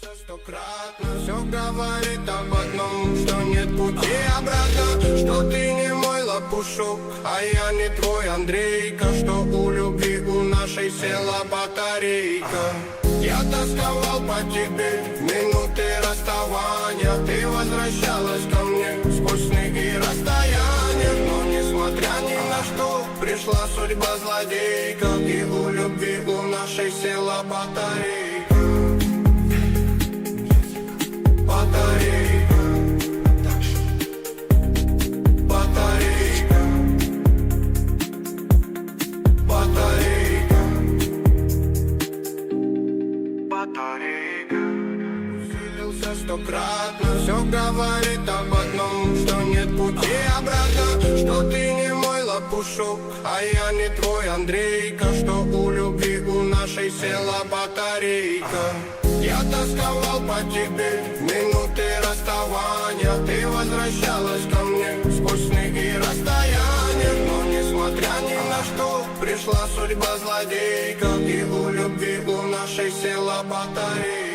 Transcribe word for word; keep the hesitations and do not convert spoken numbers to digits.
Ошибся стократно. Все говорит об одном, что нет пути обратно, что ты не мой лопушок, а я не твой Андрейка, что у любви у нашей села батарейка. Я тосковал по тебе в минуты расставания, ты возвращалась ко мне сквозь сны и расстояния. Но несмотря ни на что, пришла судьба злодейка, и у любви у нашей села батарейка. Батарейка, батарейка, батарейка, батарейка. Усилился стократно, все говорит об одном, что нет пути обратно, что ты не мой лопушок, а я не твой Андрейка, что у любви у нашей села батарейка. Я тосковал по тебе в минуты расставания, ты возвращалась ко мне сквозь сны и расстояния. Но несмотря ни на что, пришла судьба злодейка, и у любви у нашей села батарейка.